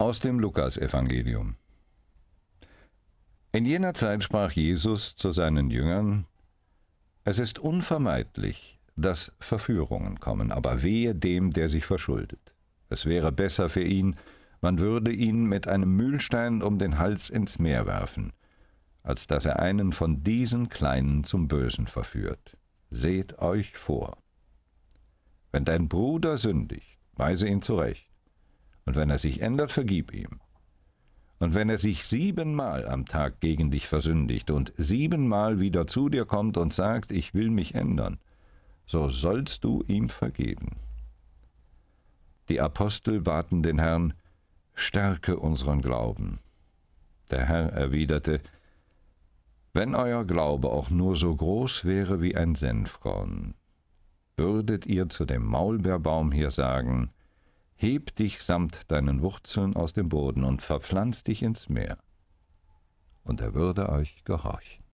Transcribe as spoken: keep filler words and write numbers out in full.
Aus dem Lukasevangelium. In jener Zeit sprach Jesus zu seinen Jüngern: Es ist unvermeidlich, dass Verführungen kommen, aber wehe dem, der sich verschuldet. Es wäre besser für ihn, man würde ihn mit einem Mühlstein um den Hals ins Meer werfen, als dass er einen von diesen Kleinen zum Bösen verführt. Seht euch vor. Wenn dein Bruder sündigt, weise ihn zurecht, und wenn er sich ändert, vergib ihm. Und wenn er sich siebenmal am Tag gegen dich versündigt und siebenmal wieder zu dir kommt und sagt, ich will mich ändern, so sollst du ihm vergeben. Die Apostel baten den Herrn: Stärke unseren Glauben. Der Herr erwiderte: Wenn euer Glaube auch nur so groß wäre wie ein Senfkorn, würdet ihr zu dem Maulbeerbaum hier sagen: Heb dich samt deinen Wurzeln aus dem Boden und verpflanz dich ins Meer, und er würde euch gehorchen.